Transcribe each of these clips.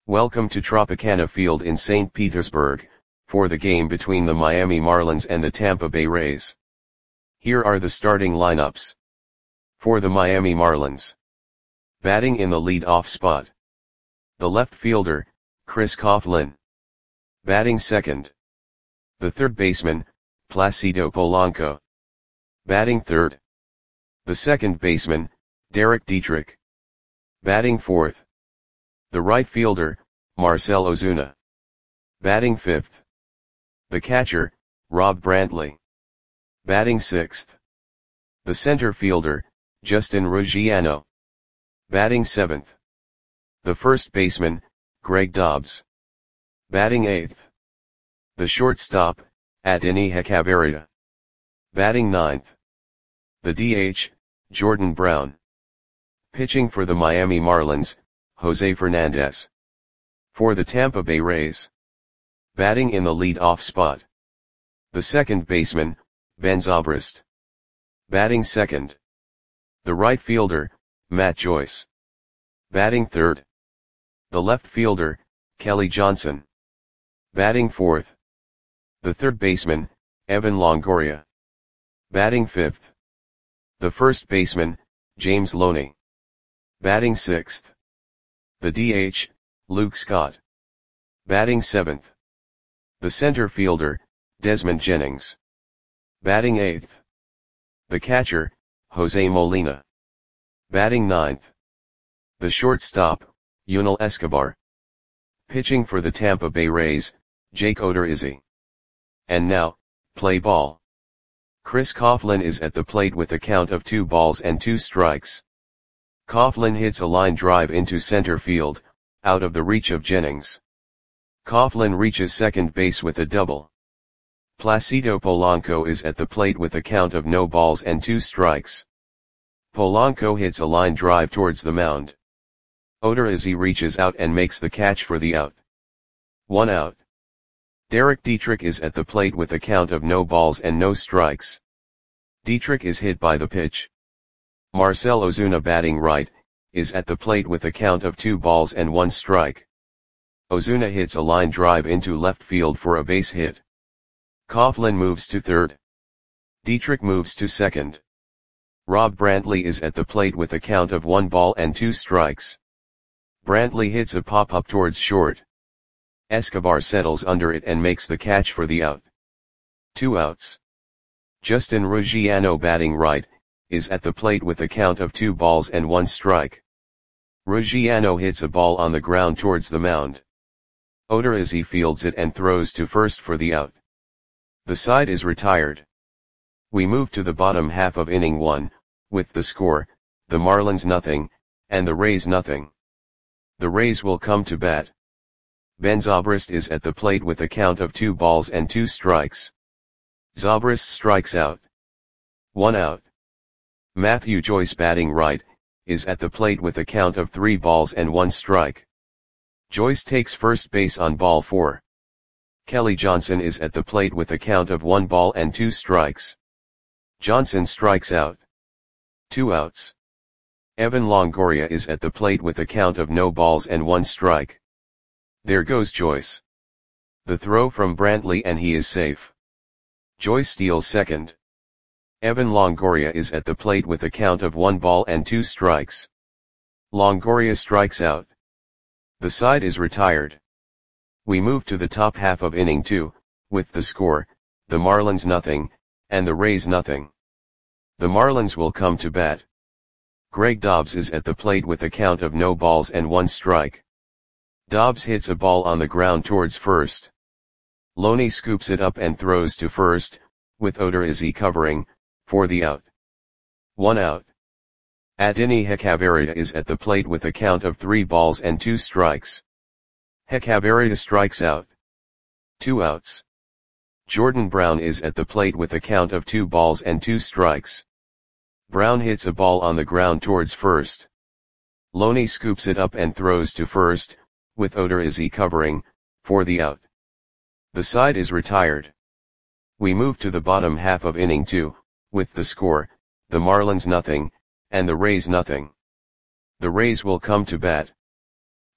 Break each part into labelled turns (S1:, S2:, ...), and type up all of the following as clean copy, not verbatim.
S1: Welcome to Tropicana Field in St. Petersburg, for the game between the Miami Marlins and the Tampa Bay Rays. Here are the starting lineups. For the Miami Marlins. Batting in the lead-off spot. The left fielder, Chris Coghlan. Batting second. The third baseman, Placido Polanco. Batting third. The second baseman, Derek Dietrich. Batting fourth. The right fielder, Marcell Ozuna. Batting fifth. The catcher, Rob Brantley. Batting sixth. The center fielder, Justin Ruggiano. Batting seventh. The first baseman, Greg Dobbs. Batting eighth. The shortstop, Adeiny Hechavarria. Batting ninth. The DH, Jordan Brown. Pitching for the Miami Marlins, Jose Fernandez. For the Tampa Bay Rays. Batting in the lead-off spot. The second baseman, Ben Zobrist. Batting second. The right fielder, Matt Joyce. Batting third. The left fielder, Kelly Johnson. Batting fourth. The third baseman, Evan Longoria. Batting fifth. The first baseman, James Loney. Batting sixth. The DH, Luke Scott. Batting seventh. The center fielder, Desmond Jennings. Batting eighth. The catcher, Jose Molina. Batting ninth. The shortstop, Yunel Escobar. Pitching for the Tampa Bay Rays, Jake Odorizzi. And now, play ball. Chris Coghlan is at the plate with a count of 2-2. Coghlan hits a line drive into center field, out of the reach of Jennings. Coghlan reaches second base with a double. Placido Polanco is at the plate with a count of 0-2. Polanco hits a line drive towards the mound. Odorizzi reaches out and makes the catch for the out. 1 out. Derek Dietrich is at the plate with a count of 0-0. Dietrich is hit by the pitch. Marcell Ozuna, batting right, is at the plate with a count of 2-1. Ozuna hits a line drive into left field for a base hit. Coghlan moves to third. Dietrich moves to second. Rob Brantley is at the plate with a count of 1-2. Brantley hits a pop-up towards short. Escobar settles under it and makes the catch for the out. 2 outs. Justin Ruggiano, batting right, is at the plate with a count of 2-1. Ruggiano hits a ball on the ground towards the mound. Odorizzi fields it and throws to first for the out. The side is retired. We move to the bottom half of inning 1, with the score, the Marlins 0, and the Rays 0. The Rays will come to bat. Ben Zobrist is at the plate with a count of 2-2. Zobrist strikes out. 1 out. Matthew Joyce, batting right, is at the plate with a count of 3-1. Joyce takes first base on ball 4. Kelly Johnson is at the plate with a count of 1-2. Johnson strikes out. 2 outs. Evan Longoria is at the plate with a count of 0-1. There goes Joyce. The throw from Brantley and he is safe. Joyce steals second. Evan Longoria is at the plate with a count of 1-2. Longoria strikes out. The side is retired. We move to the top half of inning 2, with the score, the Marlins 0, and the Rays 0. The Marlins will come to bat. Greg Dobbs is at the plate with a count of 0-1. Dobbs hits a ball on the ground towards first. Loney scoops it up and throws to first, with Odorizzi covering, for the out. 1 out. Adeiny Hechavarria is at the plate with a count of 3-2. Hechavarria strikes out. 2 outs. Jordan Brown is at the plate with a count of 2-2. Brown hits a ball on the ground towards first. Loney scoops it up and throws to first, with Odorizzi covering, for the out. The side is retired. We move to the bottom half of inning 2, with the score, the Marlins 0, and the Rays 0. The Rays will come to bat.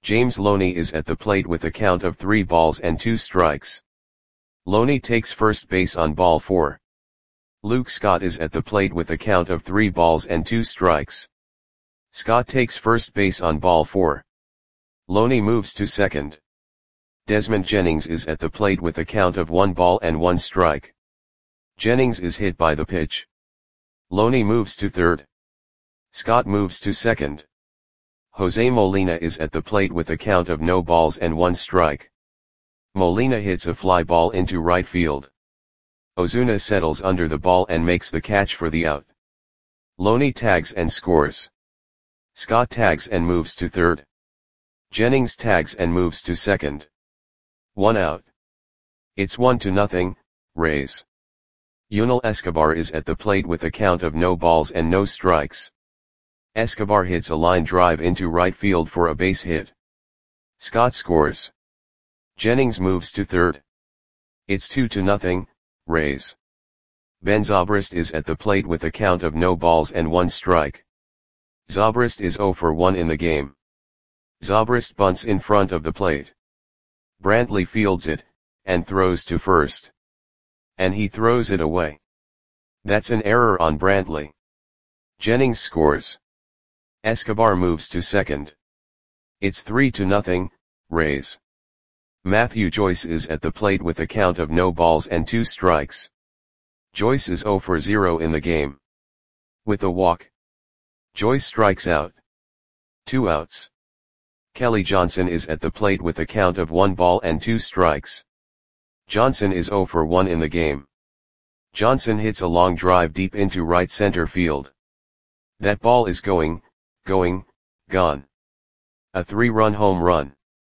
S1: James Loney is at the plate with a count of 3 balls and 2 strikes. Loney takes first base on ball 4. Luke Scott is at the plate with a count of 3 balls and 2 strikes. Scott takes first base on ball 4. Loney moves to second. Desmond Jennings is at the plate with a count of 1 ball and 1 strike. Jennings is hit by the pitch. Loney moves to third. Scott moves to second. Jose Molina is at the plate with a count of no balls and 1 strike. Molina hits a fly ball into right field. Ozuna settles under the ball and makes the catch for the out. Loney tags and scores. Scott tags and moves to third. Jennings tags and moves to second. 1 out. It's 1-0, Rays. Yunel Escobar is at the plate with a count of no balls and no strikes. Escobar hits a line drive into right field for a base hit. Scott scores. Jennings moves to third. It's 2-0, Rays. Ben Zobrist is at the plate with a count of no balls and 1 strike. Zobrist is 0 for 1 in the game. Zobrist bunts in front of the plate. Brantley fields it, and throws to first. And he throws it away. That's an error on Brantley. Jennings scores. Escobar moves to second. It's 3-0, Rays. Matthew Joyce is at the plate with a count of no balls and 2 strikes. Joyce is 0 for 0 in the game. With a walk. Joyce strikes out. 2 outs. Kelly Johnson is at the plate with a count of 1 ball and 2 strikes. Johnson is 0 for 1 in the game. Johnson hits a long drive deep into right center field. That ball is gone. A 3-run home run.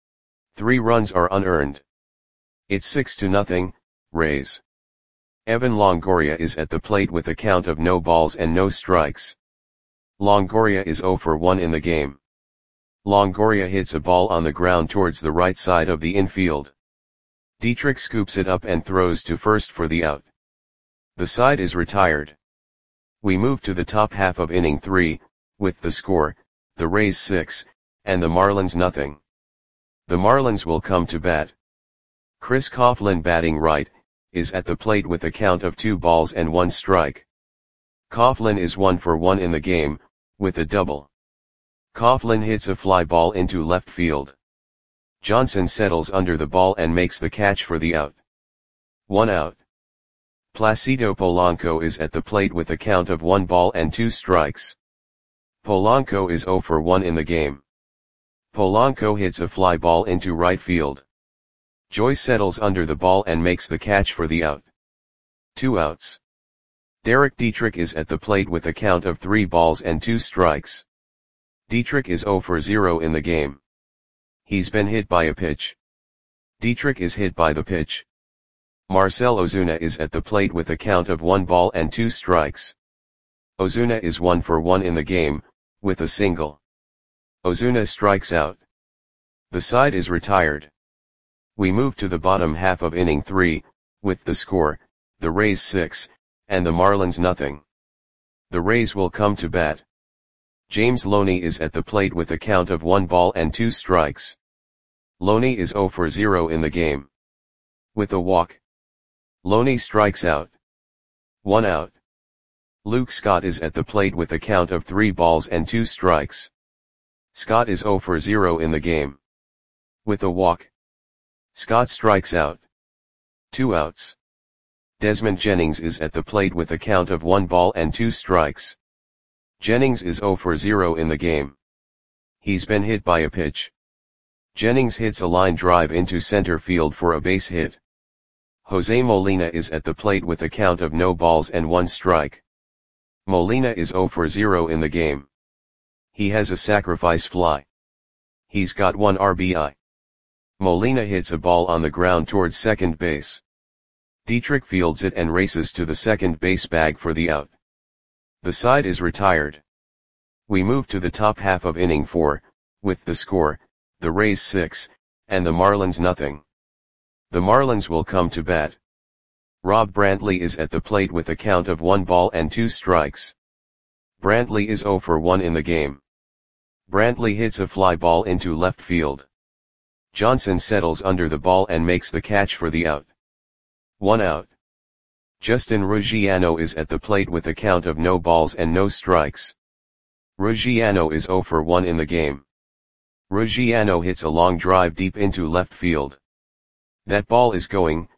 S1: 3 runs are unearned. It's 6-0, Rays. Evan Longoria is at the plate with a count of no balls and no strikes. Longoria is 0 for 1 in the game. Longoria hits a ball on the ground towards the right side of the infield. Dietrich scoops it up and throws to first for the out. The side is retired. We move to the top half of inning 3, with the score, the Rays 6, and the Marlins nothing. The Marlins will come to bat. Chris Coughlin, batting right, is at the plate with a count of 2 balls and 1 strike. Coughlin is 1 for 1 in the game, with a double. Coughlin hits a fly ball into left field. Johnson settles under the ball and makes the catch for the out. 1 out. Placido Polanco is at the plate with a count of 1 ball and 2 strikes. Polanco is 0 for 1 in the game. Polanco hits a fly ball into right field. Joyce settles under the ball and makes the catch for the out. 2 outs. Derek Dietrich is at the plate with a count of 3 balls and 2 strikes. Dietrich is 0 for 0 in the game. He's been hit by a pitch. Dietrich is hit by the pitch. Marcell Ozuna is at the plate with a count of 1 ball and 2 strikes. Ozuna is 1 for 1 in the game, with a single. Ozuna strikes out. The side is retired. We move to the bottom half of inning 3, with the score, the Rays 6, and the Marlins nothing. The Rays will come to bat. James Loney is at the plate with a count of 1 ball and 2 strikes. Loney is 0 for 0 in the game. With a walk. Loney strikes out. 1 out. Luke Scott is at the plate with a count of 3 balls and 2 strikes. Scott is 0 for 0 in the game. With a walk. Scott strikes out. 2 outs. Desmond Jennings is at the plate with a count of 1 ball and 2 strikes. Jennings is 0 for 0 in the game. He's been hit by a pitch. Jennings hits a line drive into center field for a base hit. Jose Molina is at the plate with a count of no balls and 1 strike. Molina is 0 for 0 in the game. He has a sacrifice fly. He's got 1 RBI. Molina hits a ball on the ground towards second base. Dietrich fields it and races to the second base bag for the out. The side is retired. We move to the top half of inning 4, with the score, the Rays 6, and the Marlins nothing. The Marlins will come to bat. Rob Brantley is at the plate with a count of 1 ball and 2 strikes. Brantley is 0 for 1 in the game. Brantley hits a fly ball into left field. Johnson settles under the ball and makes the catch for the out. 1 out. Justin Ruggiano is at the plate with a count of no balls and no strikes. Ruggiano is 0 for 1 in the game. Ruggiano hits a long drive deep into left field. That ball is gone.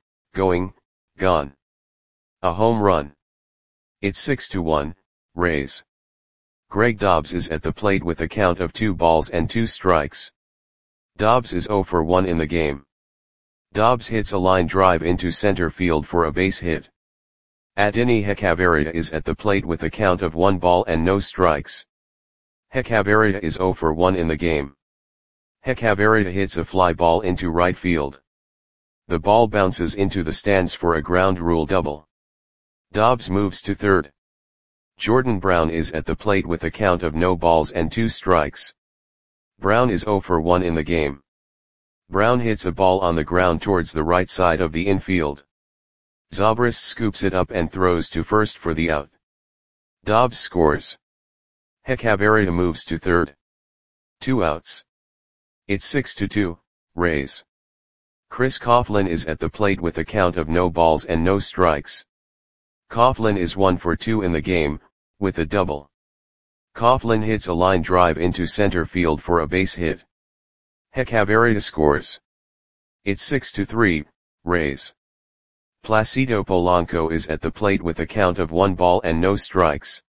S1: A home run. It's 6-1, Rays. Greg Dobbs is at the plate with a count of 2 balls and 2 strikes. Dobbs is 0 for 1 in the game. Dobbs hits a line drive into center field for a base hit. Adeiny Hechavarria is at the plate with a count of 1 ball and no strikes. Hechavarria is 0 for 1 in the game. Hechavarria hits a fly ball into right field. The ball bounces into the stands for a ground rule double. Dobbs moves to third. Jordan Brown is at the plate with a count of no balls and 2 strikes. Brown is 0 for 1 in the game. Brown hits a ball on the ground towards the right side of the infield. Zobrist scoops it up and throws to first for the out. Dobbs scores. Hechavarria moves to third. 2 outs. It's 6-2, Rays. Chris Coughlin is at the plate with a count of no balls and no strikes. Coughlin is 1 for 2 in the game, with a double. Coughlin hits a line drive into center field for a base hit. Hechavarria scores. It's 6-3, Rays. Placido Polanco is at the plate with a count of 1 ball and no strikes.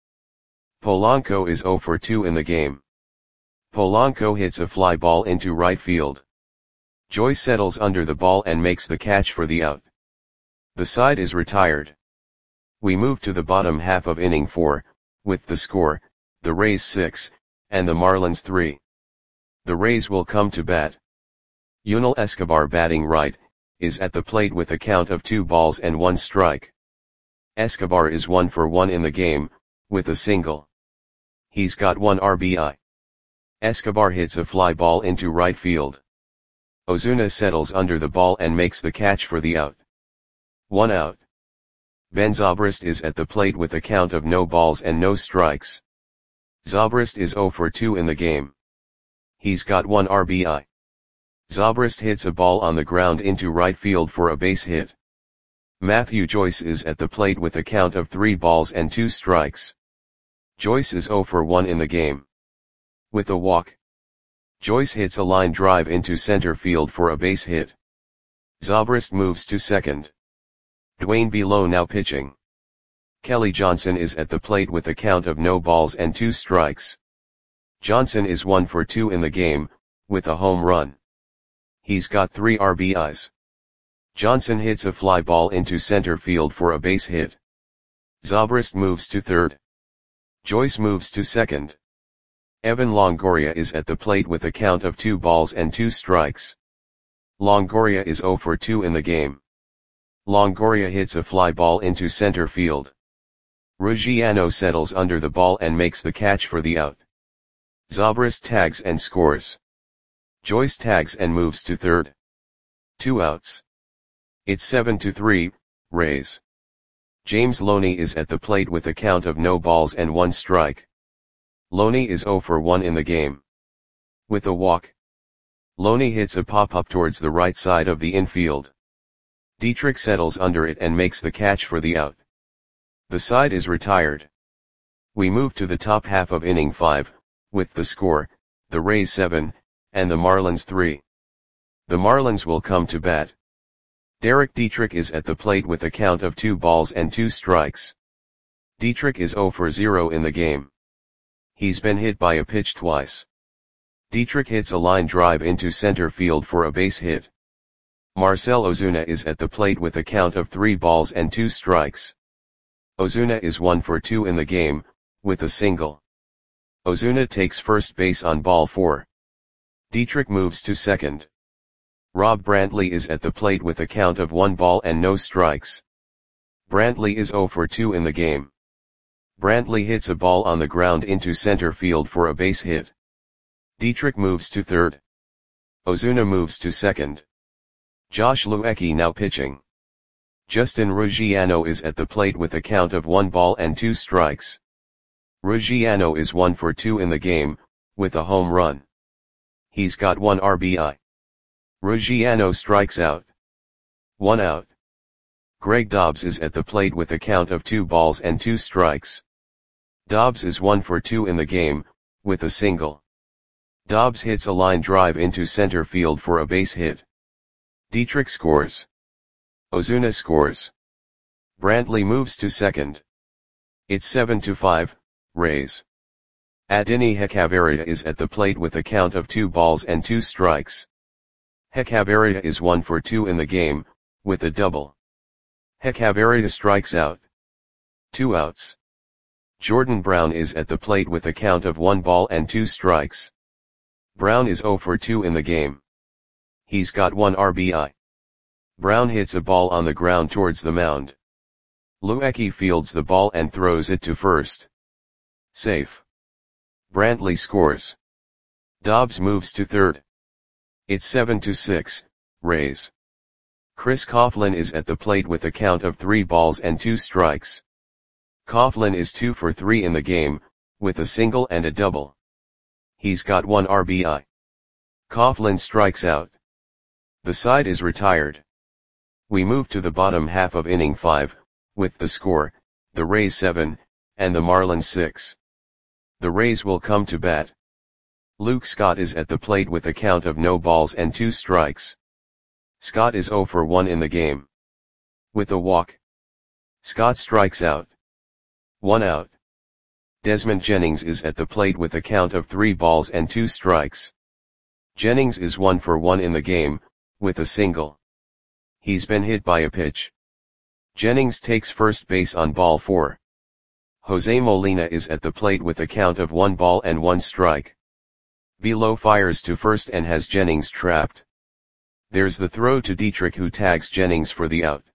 S1: Polanco is 0 for 2 in the game. Polanco hits a fly ball into right field. Joyce settles under the ball and makes the catch for the out. The side is retired. We move to the bottom half of inning 4, with the score, the Rays 6, and the Marlins 3. The Rays will come to bat. Yunel Escobar, batting right, is at the plate with a count of 2 balls and 1 strike. Escobar is 1 for 1 in the game, with a single. He's got 1 RBI. Escobar hits a fly ball into right field. Ozuna settles under the ball and makes the catch for the out. 1 out. Ben Zobrist is at the plate with a count of no balls and no strikes. Zobrist is 0 for 2 in the game. He's got 1 RBI. Zobrist hits a ball on the ground into right field for a base hit. Matthew Joyce is at the plate with a count of 3 balls and 2 strikes. Joyce is 0 for 1 in the game. With a walk. Joyce hits a line drive into center field for a base hit. Zobrist moves to second. Dwayne Below now pitching. Kelly Johnson is at the plate with a count of no balls and 2 strikes. Johnson is 1 for 2 in the game, with a home run. He's got 3 RBIs. Johnson hits a fly ball into center field for a base hit. Zobrist moves to third. Joyce moves to second. Evan Longoria is at the plate with a count of 2 balls and 2 strikes. Longoria is 0 for 2 in the game. Longoria hits a fly ball into center field. Ruggiano settles under the ball and makes the catch for the out. Zobrist tags and scores. Joyce tags and moves to third. 2 outs. It's 7-3, Rays. James Loney is at the plate with a count of no balls and 1 strike. Loney is 0 for 1 in the game. With a walk. Loney hits a pop-up towards the right side of the infield. Dietrich settles under it and makes the catch for the out. The side is retired. We move to the top half of inning 5, with the score, the Rays 7, and the Marlins 3. The Marlins will come to bat. Derek Dietrich is at the plate with a count of 2 balls and 2 strikes. Dietrich is 0 for 0 in the game. He's been hit by a pitch twice. Dietrich hits a line drive into center field for a base hit. Marcell Ozuna is at the plate with a count of 3 balls and 2 strikes. Ozuna is 1 for 2 in the game, with a single. Ozuna takes first base on ball 4. Dietrich moves to second. Rob Brantley is at the plate with a count of 1 ball and no strikes. Brantley is 0 for 2 in the game. Brantley hits a ball on the ground into center field for a base hit. Dietrich moves to third. Ozuna moves to second. Josh Luecki now pitching. Justin Ruggiano is at the plate with a count of 1 ball and 2 strikes. Ruggiano is 1 for 2 in the game, with a home run. He's got 1 RBI. Ruggiano strikes out. 1 out. Greg Dobbs is at the plate with a count of 2 balls and 2 strikes. Dobbs is 1 for 2 in the game, with a single. Dobbs hits a line drive into center field for a base hit. Dietrich scores. Ozuna scores. Brantley moves to second. It's 7-5, Rays. Adeiny Hechavarria is at the plate with a count of 2 balls and 2 strikes. Hechavarria is 1 for 2 in the game, with a double. Hechavarria strikes out. 2 outs. Jordan Brown is at the plate with a count of 1 ball and 2 strikes. Brown is 0 for 2 in the game. He's got 1 RBI. Brown hits a ball on the ground towards the mound. Luecke fields the ball and throws it to first. Safe. Brantley scores. Dobbs moves to third. It's 7-6, Rays. Chris Coughlin is at the plate with a count of 3 balls and 2 strikes. Coughlin is 2 for 3 in the game, with a single and a double. He's got 1 RBI. Coughlin strikes out. The side is retired. We move to the bottom half of inning 5, with the score, the Rays 7, and the Marlins 6. The Rays will come to bat. Luke Scott is at the plate with a count of no balls and 2 strikes. Scott is 0 for 1 in the game. With a walk. Scott strikes out. 1 out. Desmond Jennings is at the plate with a count of 3 balls and 2 strikes. Jennings is 1 for 1 in the game, with a single. He's been hit by a pitch. Jennings takes first base on ball 4. Jose Molina is at the plate with a count of 1 ball and 1 strike. Velo fires to first and has Jennings trapped. There's the throw to Dietrich, who tags Jennings for the out.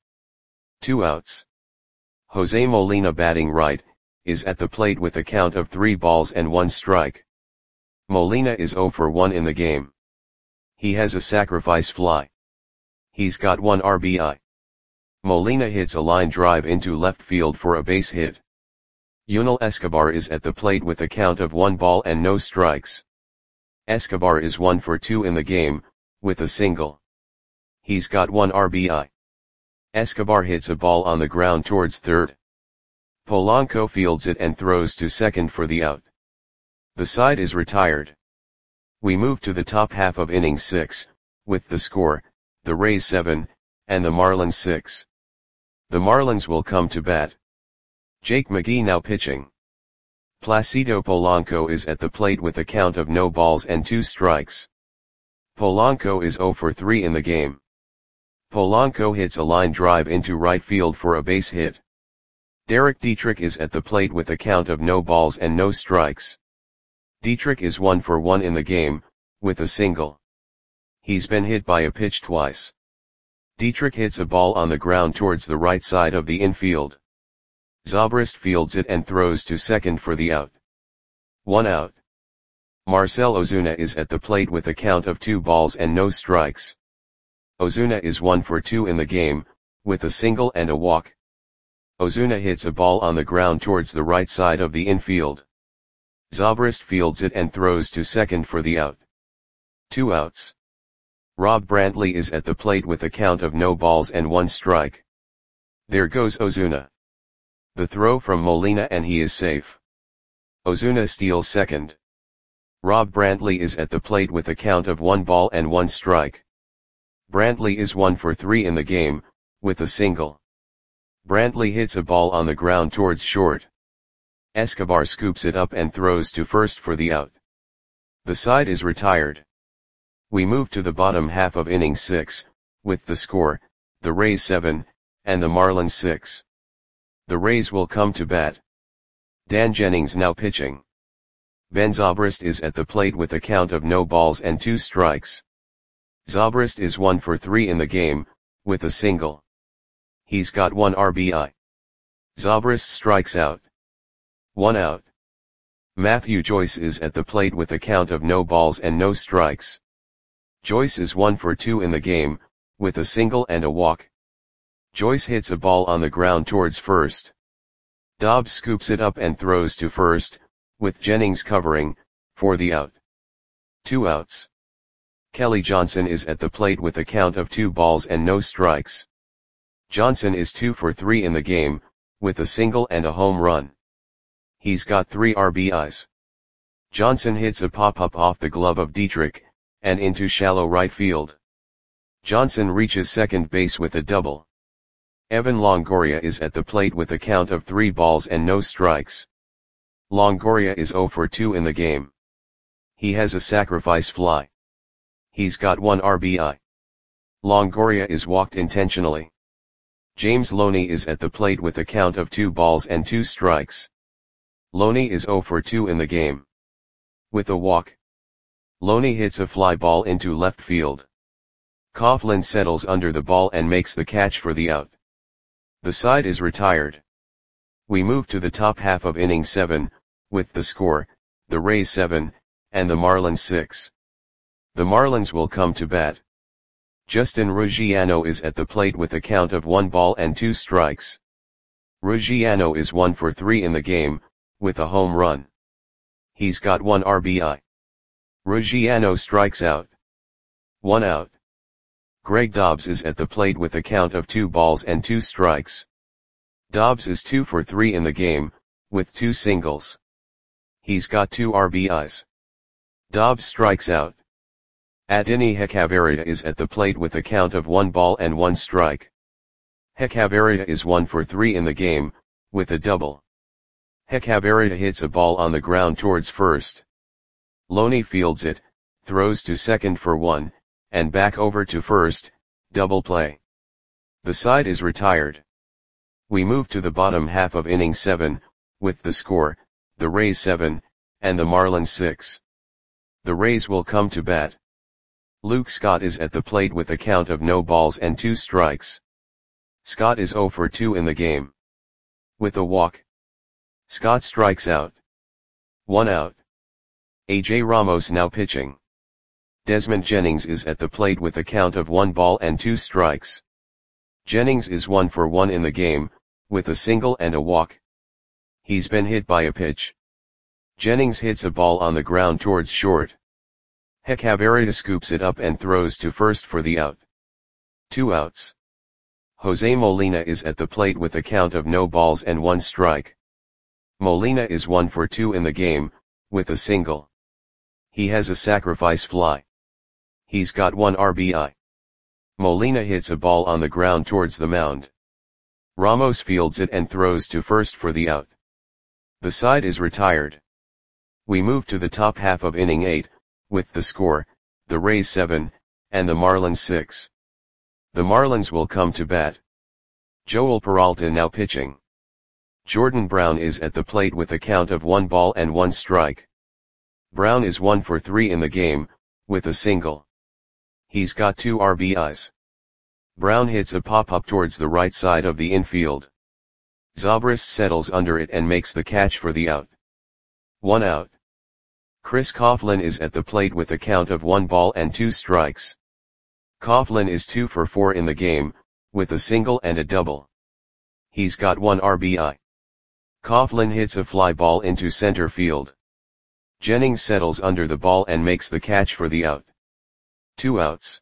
S1: 2 outs. Jose Molina, batting right, is at the plate with a count of 3 balls and 1 strike. Molina is 0 for 1 in the game. He has a sacrifice fly. He's got 1 RBI. Molina hits a line drive into left field for a base hit. Yunel Escobar is at the plate with a count of 1 ball and no strikes. Escobar is 1 for 2 in the game, with a single. He's got 1 RBI. Escobar hits a ball on the ground towards third. Polanco fields it and throws to second for the out. The side is retired. We move to the top half of inning 6, with the score, the Rays 7, and the Marlins 6. The Marlins will come to bat. Jake McGee now pitching. Placido Polanco is at the plate with a count of no balls and 2 strikes. Polanco is 0 for 3 in the game. Polanco hits a line drive into right field for a base hit. Derek Dietrich is at the plate with a count of no balls and no strikes. Dietrich is 1 for 1 in the game, with a single. He's been hit by a pitch twice. Dietrich hits a ball on the ground towards the right side of the infield. Zobrist fields it and throws to second for the out. 1 out. Marcell Ozuna is at the plate with a count of 2 balls and no strikes. Ozuna is 1 for 2 in the game, with a single and a walk. Ozuna hits a ball on the ground towards the right side of the infield. Zobrist fields it and throws to second for the out. 2 outs. Rob Brantley is at the plate with a count of no balls and 1 strike. There goes Ozuna. The throw from Molina and he is safe. Ozuna steals second. Rob Brantley is at the plate with a count of 1 ball and 1 strike. Brantley is 1 for 3 in the game, with a single. Brantley hits a ball on the ground towards short. Escobar scoops it up and throws to first for the out. The side is retired. We move to the bottom half of inning 6, with the score, the Rays 7, and the Marlins 6. The Rays will come to bat. Dan Jennings now pitching. Ben Zobrist is at the plate with a count of no balls and 2 strikes. Zobrist is 1 for 3 in the game, with a single. He's got 1 RBI. Zobrist strikes out. 1 out. Matthew Joyce is at the plate with a count of no balls and no strikes. Joyce is 1 for 2 in the game, with a single and a walk. Joyce hits a ball on the ground towards first. Dobbs scoops it up and throws to first, with Jennings covering, for the out. 2 outs. Kelly Johnson is at the plate with a count of 2 balls and no strikes. Johnson is 2 for 3 in the game, with a single and a home run. He's got 3 RBIs. Johnson hits a pop-up off the glove of Dietrich, and into shallow right field. Johnson reaches second base with a double. Evan Longoria is at the plate with a count of 3 balls and no strikes. Longoria is 0 for 2 in the game. He has a sacrifice fly. He's got 1 RBI. Longoria is walked intentionally. James Loney is at the plate with a count of 2 balls and 2 strikes. Loney is 0 for 2 in the game. With a walk, Loney hits a fly ball into left field. Coughlin settles under the ball and makes the catch for the out. The side is retired. We move to the top half of inning 7, with the score, the Rays 7, and the Marlins 6. The Marlins will come to bat. Justin Ruggiano is at the plate with a count of 1 ball and 2 strikes. Ruggiano is 1 for 3 in the game, with a home run. He's got 1 RBI. Ruggiano strikes out. 1 out. Greg Dobbs is at the plate with a count of 2 balls and 2 strikes. Dobbs is 2 for 3 in the game, with 2 singles. He's got 2 RBIs. Dobbs strikes out. Adeiny Hechavarria is at the plate with a count of 1 ball and 1 strike. Hechavarria is 1 for 3 in the game, with a double. Hechavarria hits a ball on the ground towards first. Loney fields it, throws to second for 1, and back over to first, double play. The side is retired. We move to the bottom half of inning 7, with the score, the Rays 7, and the Marlins 6. The Rays will come to bat. Luke Scott is at the plate with a count of no balls and 2 strikes. Scott is 0 for 2 in the game. With a walk, Scott strikes out. 1 out. AJ Ramos now pitching. Desmond Jennings is at the plate with a count of 1 ball and 2 strikes. Jennings is 1 for 1 in the game, with a single and a walk. He's been hit by a pitch. Jennings hits a ball on the ground towards short. Hechavarria scoops it up and throws to first for the out. 2 outs. Jose Molina is at the plate with a count of no balls and 1 strike. Molina is 1 for 2 in the game, with a single. He has a sacrifice fly. He's got 1 RBI. Molina hits a ball on the ground towards the mound. Ramos fields it and throws to first for the out. The side is retired. We move to the top half of inning 8, with the score, the Rays 7, and the Marlins 6. The Marlins will come to bat. Joel Peralta now pitching. Jordan Brown is at the plate with a count of 1 ball and 1 strike. Brown is 1 for 3 in the game, with a single. He's got 2 RBIs. Brown hits a pop-up towards the right side of the infield. Zobrist settles under it and makes the catch for the out. 1 out. Chris Coughlin is at the plate with a count of 1 ball and 2 strikes. Coughlin is 2 for 4 in the game, with a single and a double. He's got 1 RBI. Coughlin hits a fly ball into center field. Jennings settles under the ball and makes the catch for the out. 2 outs.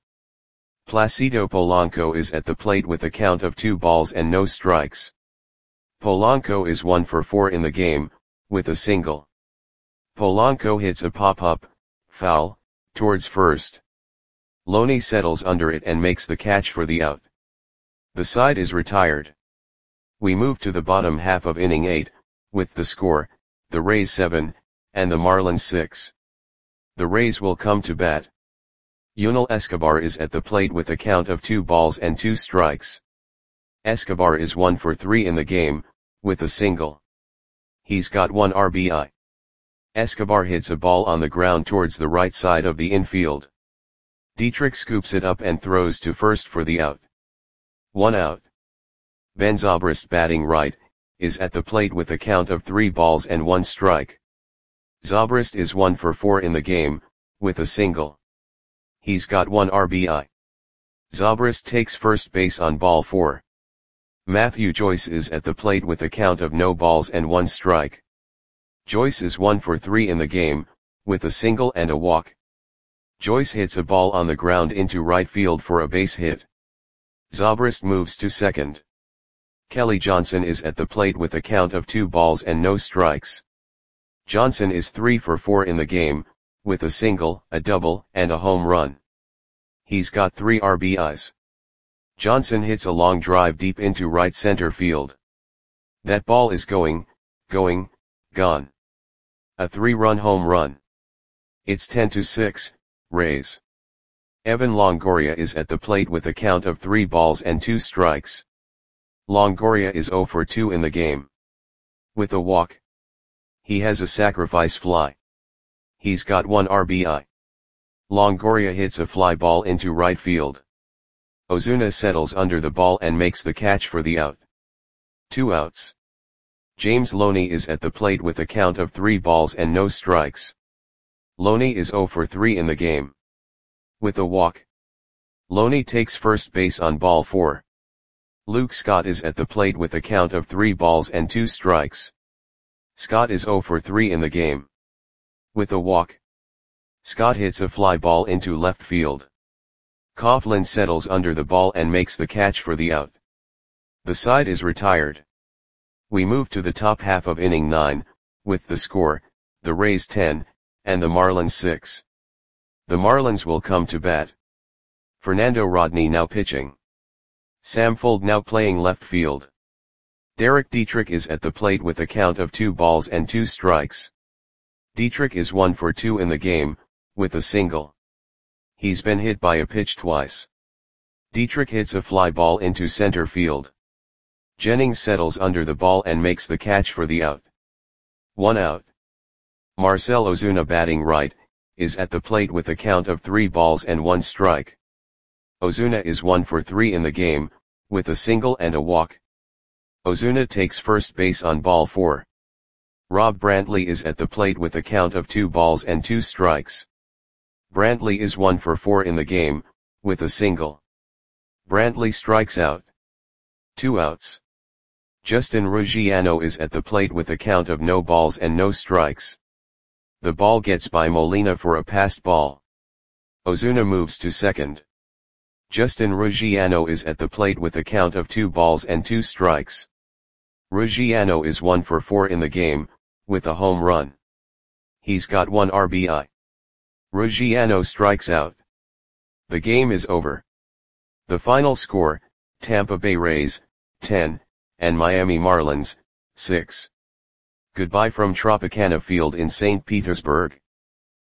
S1: Placido Polanco is at the plate with a count of 2 balls and no strikes. Polanco is 1 for 4 in the game, with a single. Polanco hits a pop-up, foul, towards first. Loney settles under it and makes the catch for the out. The side is retired. We move to the bottom half of inning 8, with the score, the Rays 7, and the Marlins 6. The Rays will come to bat. Yunel Escobar is at the plate with a count of 2 balls and 2 strikes. Escobar is 1 for 3 in the game, with a single. He's got 1 RBI. Escobar hits a ball on the ground towards the right side of the infield. Dietrich scoops it up and throws to first for the out. 1 out. Ben Zobrist batting right, is at the plate with a count of 3 balls and 1 strike. Zobrist is 1 for 4 in the game, with a single. He's got 1 RBI. Zobrist takes first base on ball 4. Matthew Joyce is at the plate with a count of no balls and 1 strike. Joyce is 1 for 3 in the game, with a single and a walk. Joyce hits a ball on the ground into right field for a base hit. Zobrist moves to second. Kelly Johnson is at the plate with a count of 2 balls and no strikes. Johnson is 3 for 4 in the game, with a single, a double, and a home run. He's got 3 RBIs. Johnson hits a long drive deep into right center field. That ball is gone. A 3-run home run. It's 10-6, Rays. Evan Longoria is at the plate with a count of 3 balls and 2 strikes. Longoria is 0 for 2 in the game. With a walk. He has a sacrifice fly. He's got 1 RBI. Longoria hits a fly ball into right field. Ozuna settles under the ball and makes the catch for the out. 2 outs. James Loney is at the plate with a count of 3 balls and no strikes. Loney is 0 for 3 in the game. With a walk. Loney takes first base on ball 4. Luke Scott is at the plate with a count of 3 balls and 2 strikes. Scott is 0 for 3 in the game. With a walk. Scott hits a fly ball into left field. Coughlin settles under the ball and makes the catch for the out. The side is retired. We move to the top half of inning 9, with the score, the Rays 10, and the Marlins 6. The Marlins will come to bat. Fernando Rodney now pitching. Sam Fuld now playing left field. Derek Dietrich is at the plate with a count of 2 balls and 2 strikes. Dietrich is 1 for 2 in the game, with a single. He's been hit by a pitch twice. Dietrich hits a fly ball into center field. Jennings settles under the ball and makes the catch for the out. 1 out. Marcell Ozuna batting right, is at the plate with a count of 3 balls and 1 strike. Ozuna is 1 for 3 in the game, with a single and a walk. Ozuna takes first base on ball 4. Rob Brantley is at the plate with a count of 2 balls and 2 strikes. Brantley is 1 for 4 in the game, with a single. Brantley strikes out. 2 outs. Justin Ruggiano is at the plate with a count of no balls and no strikes. The ball gets by Molina for a passed ball. Ozuna moves to second. Justin Ruggiano is at the plate with a count of 2 balls and 2 strikes. Ruggiano is 1 for 4 in the game, with a home run. He's got 1 RBI. Ruggiano strikes out. The game is over. The final score, Tampa Bay Rays, 10, and Miami Marlins, 6. Goodbye from Tropicana Field in St. Petersburg.